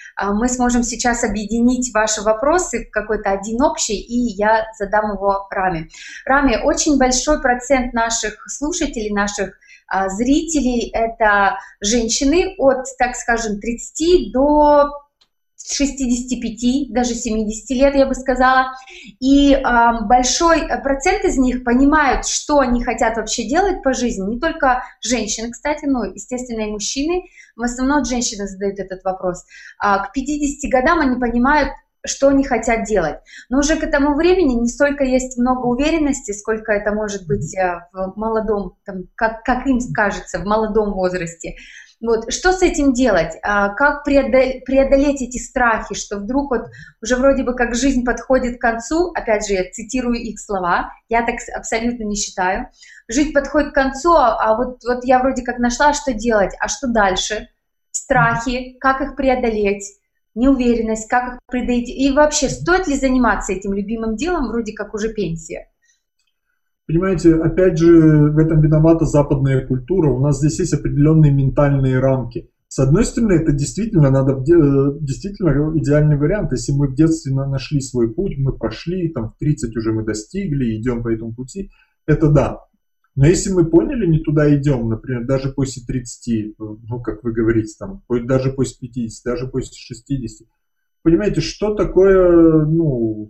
мы сможем сейчас объединить ваши вопросы в какой-то один общий, и я задам его Рами. Рами, очень большой процент наших слушателей, наших зрителей – это женщины от, так скажем, тридцати до шестидесяти пяти, даже семидесяти лет, я бы сказала. И э, большой процент из них понимают, что они хотят вообще делать по жизни. Не только женщины, кстати, но, естественно, и мужчины. В основном женщины задают этот вопрос. А к пятидесяти годам они понимают, что они хотят делать. Но уже к этому времени не столько есть много уверенности, сколько это может быть в молодом, там, как, как им кажется, в молодом возрасте. Вот. Что с этим делать? Как преодолеть эти страхи, что вдруг вот уже вроде бы как жизнь подходит к концу, опять же, я цитирую их слова, я так абсолютно не считаю, жизнь подходит к концу, а вот, вот я вроде как нашла, что делать, а что дальше? Страхи, как их преодолеть? Неуверенность, как их преодолеть? И вообще, стоит ли заниматься этим любимым делом, вроде как уже пенсия? Понимаете, опять же, в этом виновата западная культура. У нас здесь есть определенные ментальные рамки. С одной стороны, это действительно надо, действительно идеальный вариант. Если мы в детстве нашли свой путь, мы прошли, там в тридцать уже мы достигли, идем по этому пути, это да. Но если мы поняли, не туда идем, например, даже после тридцати, ну, как вы говорите, там, даже после пятидесяти, даже после шестидесяти, понимаете, что такое, ну...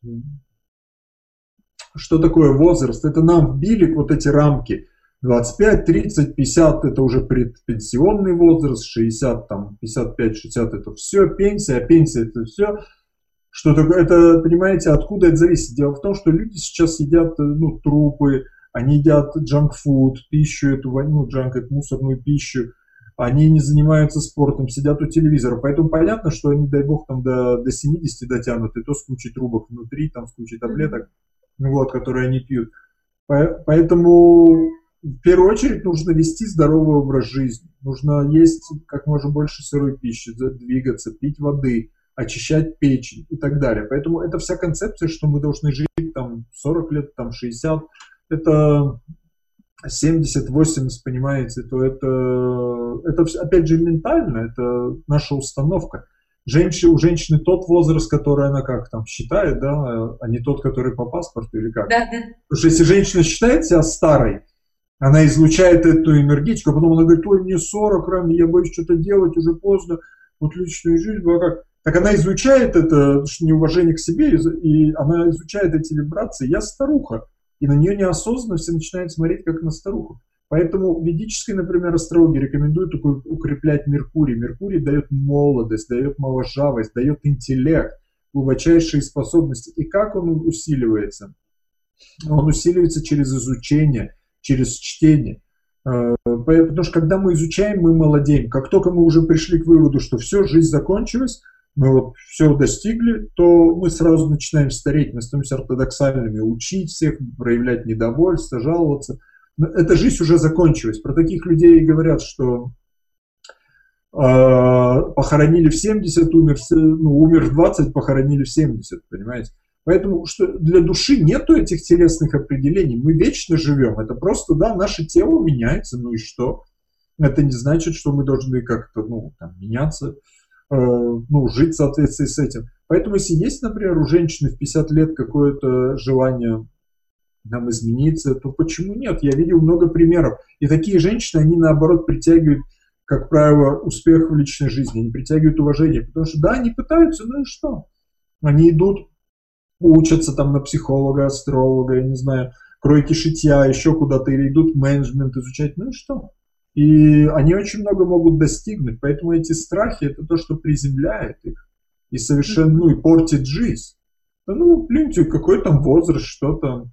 Что такое возраст? Это нам вбили вот эти рамки. двадцать пять, тридцать, пятьдесят это уже предпенсионный возраст, шестьдесят, там, пятьдесят пять, шестьдесят это все, пенсия, а пенсия это все. Что такое? Это, понимаете, откуда это зависит? Дело в том, что люди сейчас едят, ну, трупы, они едят джанк-фуд, пищу эту, ну, джанк, это мусорную пищу, они не занимаются спортом, сидят у телевизора. Поэтому понятно, что они, дай бог, там до, до семидесяти дотянут, и то с кучей трубок внутри, там с кучей таблеток. Вот, которые они пьют. Поэтому в первую очередь нужно вести здоровый образ жизни. Нужно есть как можно больше сырой пищи, двигаться, пить воды, очищать печень и так далее. Поэтому это вся концепция, что мы должны жить там сорок лет, там шестьдесят, это семьдесят, восемьдесят, понимаете, то это, это опять же ментально, это наша установка. Женщина, у женщины тот возраст, который она как там считает, да, а не тот, который по паспорту или как. Да, да. Потому что если женщина считает себя старой, она излучает эту энергетику, а потом она говорит, ой, мне сорок, Рами, я боюсь что-то делать, уже поздно, вот личную жизнь, а как? Так она изучает это неуважение к себе, и она изучает эти вибрации. Я старуха, и на нее неосознанно все начинают смотреть как на старуху. Поэтому в ведической, например, астрологии рекомендуют укреплять Меркурий. Меркурий дает молодость, дает моложавость, дает интеллект, глубочайшие способности. И как он усиливается? Он усиливается через изучение, через чтение. Потому что когда мы изучаем, мы молодеем. Как только мы уже пришли к выводу, что все, жизнь закончилась, мы вот все достигли, то мы сразу начинаем стареть, мы становимся ортодоксальными, учить всех, проявлять недовольство, жаловаться. Но эта жизнь уже закончилась. Про таких людей говорят, что э, похоронили в семьдесят, умер, ну, умер в двадцать, похоронили в семьдесят, понимаете? Поэтому что для души нету этих телесных определений, мы вечно живем, это просто, да, наше тело меняется, ну и что? Это не значит, что мы должны как-то, ну, там, меняться, ну, жить в соответствии с этим. Поэтому, если есть, например, у женщины в пятьдесят лет какое-то желание нам измениться, то почему нет? Я видел много примеров. И такие женщины, они, наоборот, притягивают, как правило, успех в личной жизни, они притягивают уважение. Потому что, да, они пытаются, ну и что? Они идут, учатся там на психолога, астролога, я не знаю, кройки шитья, еще куда-то, или идут менеджмент изучать, ну и что? И они очень много могут достигнуть, поэтому эти страхи – это то, что приземляет их и совершенно, ну, и портит жизнь. Да, ну, блин, какой там возраст, что там.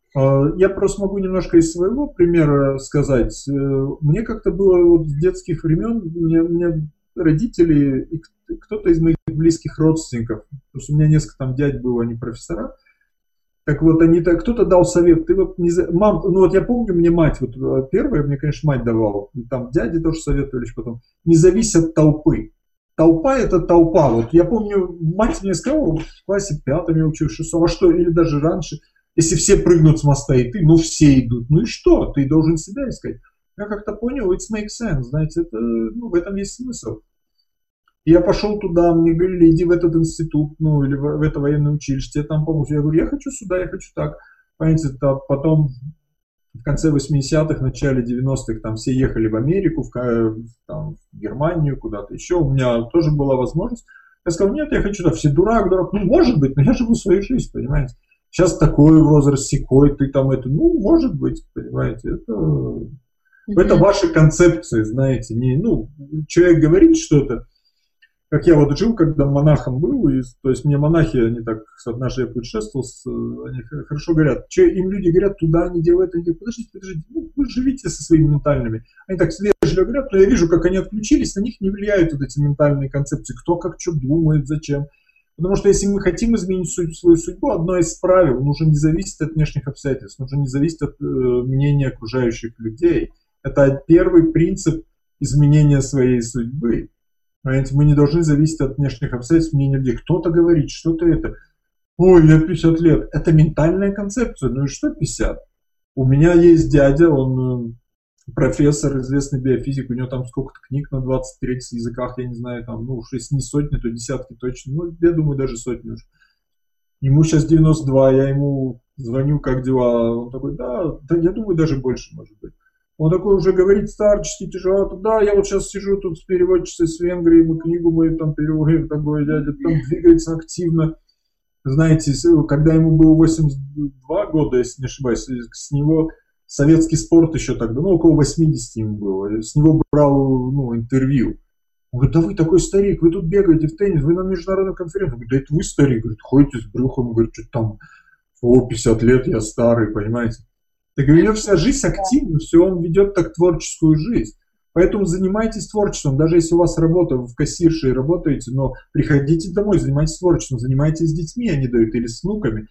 Я просто могу немножко из своего примера сказать. Мне как-то было вот с детских времен, мне, мне родители и кто-то из моих близких родственников, потому что у меня несколько там дядь было, они профессора, так вот, они, так, кто-то дал совет, ты вот не... Мам, ну вот я помню, мне мать, вот первая, мне, конечно, мать давала, там дяди тоже советовали потом, не зависит от толпы. Толпа – это толпа. Вот я помню, мать мне сказала, в классе пятом я учился, шестом, а что, или даже раньше, если все прыгнут с моста, и ты, ну все идут, ну и что, ты должен себя искать. Я как-то понял, it makes sense, знаете, это, ну, в этом есть смысл. Я пошел туда, мне говорили, иди в этот институт, ну, или в, в это военное училище, тебе там помогут. Я говорю, я хочу сюда, я хочу так. Понимаете, потом в конце восьмидесятых, начале девяностых там все ехали в Америку, в, там, в Германию, куда-то еще. У меня тоже была возможность. Я сказал, нет, я хочу так, все дурак, дурак. Ну, может быть, но я живу свою жизнь, понимаете. Сейчас такой возраст, секой, ты там это, ну, может быть, понимаете, это... Mm-hmm. Это ваши концепции, знаете, не, ну, человек говорит что-то, как я вот жил, когда монахом был, и, то есть мне монахи, они так, однажды я путешествовал, они хорошо говорят, что им люди говорят, туда они делают, они говорят, подождите, подождите, ну, вы живите со своими ментальными. Они так вежливо говорят, но я вижу, как они отключились, на них не влияют вот эти ментальные концепции, кто как что думает, зачем. Потому что если мы хотим изменить свою судьбу, одно из правил, нужно не зависеть от внешних обстоятельств, нужно не зависеть от э, мнения окружающих людей. Это первый принцип изменения своей судьбы. Понимаете, мы не должны зависеть от внешних обстоятельств, мнения людей. Кто-то говорит, что-то это. Ой, я пятьдесят лет. Это ментальная концепция. Ну и что пятьдесят? У меня есть дядя, он профессор, известный биофизик, у него там сколько-то книг на двадцать-тридцать языках, я не знаю, там, ну, уж если не сотни, то десятки точно. Ну, я думаю, даже сотни уже. Ему сейчас девяносто два, я ему звоню, как дела? Он такой, да, да, я думаю, даже больше, может быть. Он такой уже говорит старчески, тяжело. Да, я вот сейчас сижу тут с переводчицей с Венгрии, мы книгу мы там переводим, такой дядя там двигается активно. Знаете, когда ему было восемьдесят два года, если не ошибаюсь, с него советский спорт еще тогда, ну, около восемьдесят ему было, с него брал, ну, интервью. Он говорит, да вы такой старик, вы тут бегаете в теннис, вы на международную конференцию. Он говорит, да это вы старик, говорит, ходите с брюхом, говорит, что там, о, пятьдесят лет, я старый, понимаете. Так у него вся жизнь активна, все, он ведет так творческую жизнь. Поэтому занимайтесь творчеством, даже если у вас работа, вы в кассирше работаете, но приходите домой, занимайтесь творчеством, занимайтесь с детьми, они дают, или с внуками.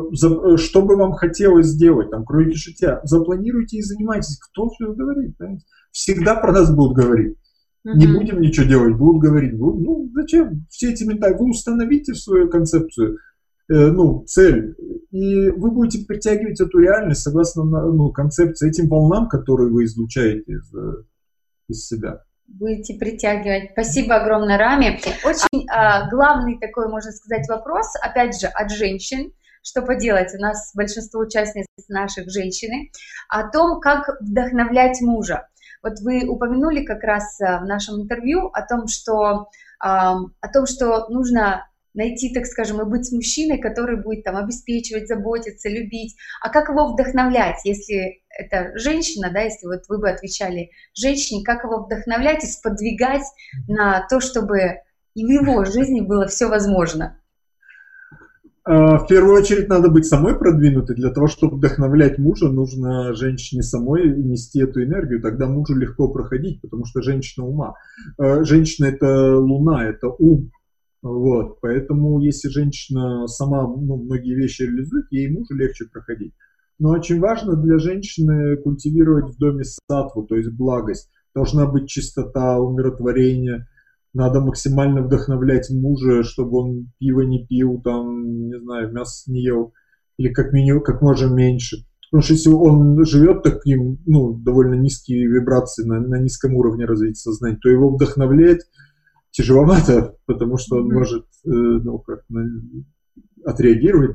Что бы вам хотелось сделать, там, кройки шитья, запланируйте и занимайтесь. Кто все говорит? Понимаете? Всегда про нас будут говорить. Mm-hmm. Не будем ничего делать, будут говорить. Будут, ну, зачем? Все эти ментальные, вы установите свою концепцию, э, ну, цель, и вы будете притягивать эту реальность согласно, ну, концепции, этим волнам, которые вы излучаете из, из себя. Будете притягивать. Спасибо огромное, Рами. Очень а, главный такой, можно сказать, вопрос, опять же, от женщин. Что поделать, у нас большинство участниц наших женщины, о том, как вдохновлять мужа. Вот вы упомянули как раз в нашем интервью о том, что, о том, что нужно найти, так скажем, и быть с мужчиной, который будет там обеспечивать, заботиться, любить. А как его вдохновлять, если это женщина, да, если вот вы бы отвечали женщине, как его вдохновлять и сподвигать на то, чтобы и в его жизни было все возможно? В первую очередь надо быть самой продвинутой. Для того, чтобы вдохновлять мужа, нужно женщине самой нести эту энергию. Тогда мужу легко проходить, потому что женщина ума. Женщина – это луна, это ум. Вот, поэтому если женщина сама, ну, многие вещи реализует, ей мужу легче проходить. Но очень важно для женщины культивировать в доме саттву, то есть благость. Должна быть чистота, умиротворение. Надо максимально вдохновлять мужа, чтобы он пиво не пил, там, не знаю, мясо не ел, или как минимум, как можно меньше. Потому что если он живет таким, ну, довольно низкие вибрации, на, на низком уровне развития сознания, то его вдохновлять тяжеловато, потому что он может, э, ну, как, отреагировать.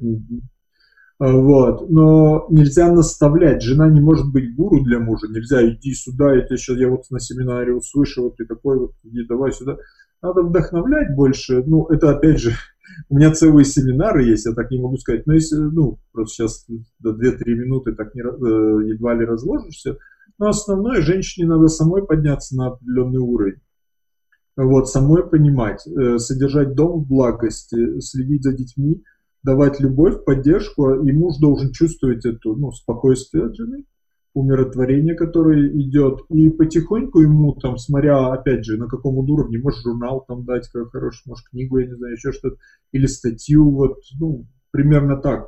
Вот. Но нельзя наставлять. Жена не может быть гуру для мужа. Нельзя, иди сюда, я тебя сейчас, я вот на семинаре услышал, вот ты такой вот, иди давай сюда. Надо вдохновлять больше. Ну, это опять же, у меня целые семинары есть, я так не могу сказать. Но если, ну, просто сейчас до две-три минуты так не, э, едва ли разложишься. Но основное, женщине надо самой подняться на определенный уровень. Вот, самой понимать, э, содержать дом в благости, следить за детьми, давать любовь, поддержку, и муж должен чувствовать эту, ну, спокойствие от жены, умиротворение, которое идет, и потихоньку ему, там, смотря, опять же, на каком он уровне, может, журнал там дать, как хороший, может, книгу, я не знаю, еще что-то, или статью, вот, ну, примерно так,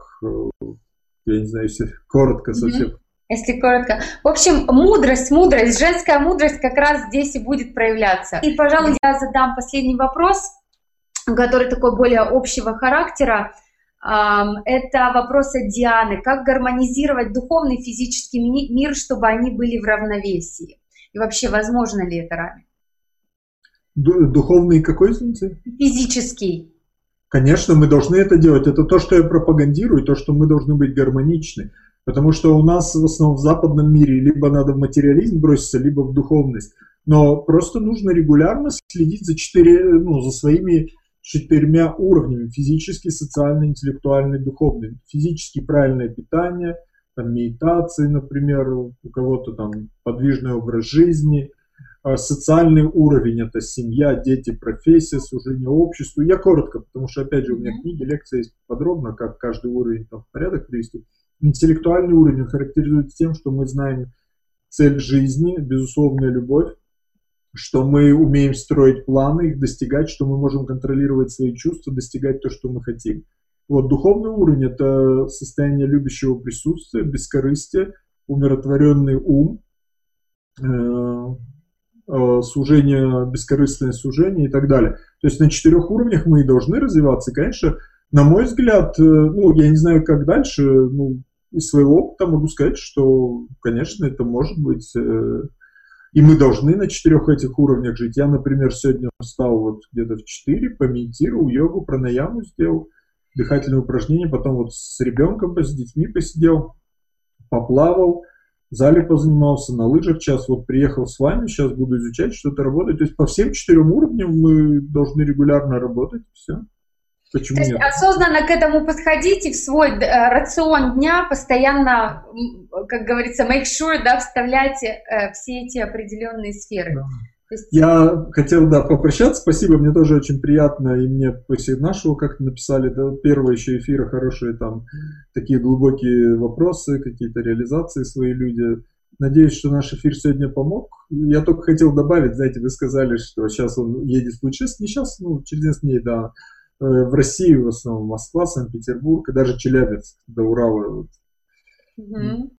я не знаю, если коротко совсем. Если коротко. В общем, мудрость, мудрость, женская мудрость как раз здесь и будет проявляться. И, пожалуй, я задам последний вопрос, который такой более общего характера. Это вопросы Дианы. Как гармонизировать духовный и физический мир, чтобы они были в равновесии? И вообще, возможно ли это, Рами? Духовный какой, извините? Физический. Конечно, мы должны это делать. Это то, что я пропагандирую, то, что мы должны быть гармоничны. Потому что у нас в основном в западном мире либо надо в материализм броситься, либо в духовность. Но просто нужно регулярно следить за, четыре, ну, за своими четырьмя уровнями: физический, социальный, интеллектуальный, духовный. Физически правильное питание, там, медитации, например, у кого-то там подвижный образ жизни. Социальный уровень — это семья, дети, профессия, служение обществу. Я коротко, потому что, опять же, у меня книги, лекции есть подробно, как каждый уровень там в порядок привести. Интеллектуальный уровень характеризуется тем, что мы знаем цель жизни, безусловная любовь, что мы умеем строить планы, их достигать, что мы можем контролировать свои чувства, достигать то, что мы хотим. Вот духовный уровень — это состояние любящего присутствия, бескорыстия, умиротворенный ум, э, э, служение, бескорыстное служение и так далее. То есть на четырех уровнях мы и должны развиваться. И, конечно, на мой взгляд, э, ну, я не знаю, как дальше, ну, из своего опыта могу сказать, что, конечно, это может быть... Э, И мы должны на четырех этих уровнях жить. Я, например, сегодня встал вот где-то в четыре, помедитировал, йогу, пранаяму сделал, дыхательные упражнения, потом вот с ребенком, с детьми посидел, поплавал, в зале позанимался, на лыжах час, вот приехал с вами, сейчас буду изучать, что-то работать. То есть по всем четырем уровням мы должны регулярно работать, все. Почему То есть нет? осознанно к этому подходите, в свой э, рацион дня постоянно, как говорится, make sure, да, вставляйте э, все эти определенные сферы. Да. То есть... Я хотел, да, попрощаться, спасибо, мне тоже очень приятно, и мне после нашего как-то написали, да, первого еще эфира хорошие там такие глубокие вопросы, какие-то реализации свои люди. Надеюсь, что наш эфир сегодня помог. Я только хотел добавить, знаете, вы сказали, что сейчас он едет в путешествие, не сейчас, ну, через несколько дней, да, в Россию, в основном Москва, Санкт-Петербург и даже Челябинск до Урала. Mm-hmm.